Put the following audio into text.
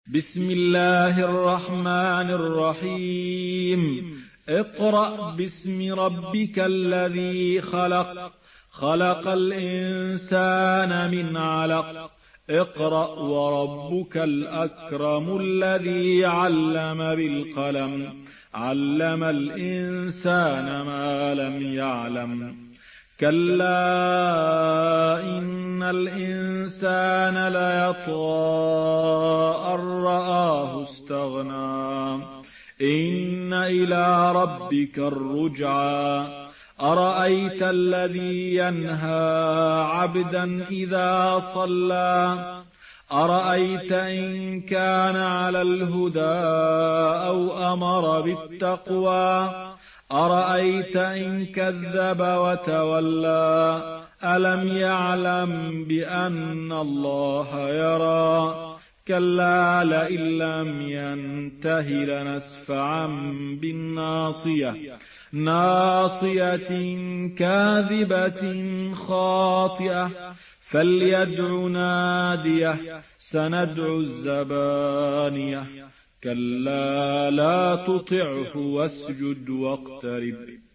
بسم الله الرحمن الرحيم. اقرأ باسم ربك الذي خلق. خلق الإنسان من علق. اقرأ وربك الأكرم الذي علم بالقلم. علم الإنسان ما لم يعلم. كلا إن الإنسان ليطغى أن رآه استغنى. إن إلى ربك الرجعى. أرأيت الذي ينهى عبدا إذا صلى. أرأيت إن كان على الهدى أو أمر بالتقوى. أرأيت إن كذب وتولى. ألم يعلم بأن الله يرى. كلا لئن لم ينته لنسفعا بالناصية. ناصية كاذبة خاطئة. فليدع ناديه. سندع الزبانية. كلا لا تطعه واسجد واقترب.